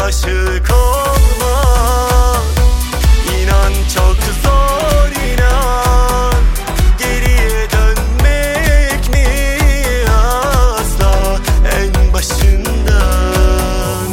aşık olmak, İnan çok zor, inan. Geriye dönmek mi asla en başından?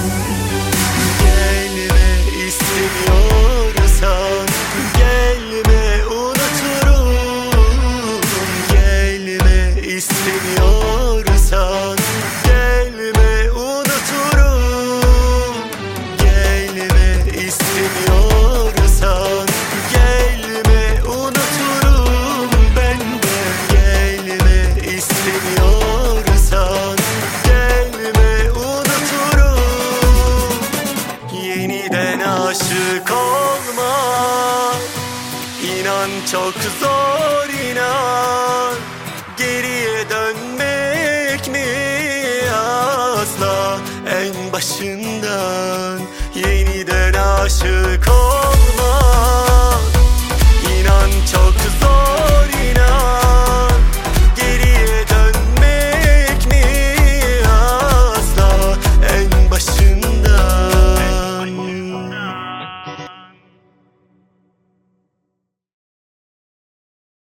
Gelme istemiyorsan gelme, unuturum. Gelme istemiyorsan gelme, unuturum. Gelme istemiyorsan gelme, unuturum ben de. Gelme istemiyorsan gelme, unuturum. Yeniden aşık olmak, İnan çok zor, inan. Geriye dönmek mi asla en başından?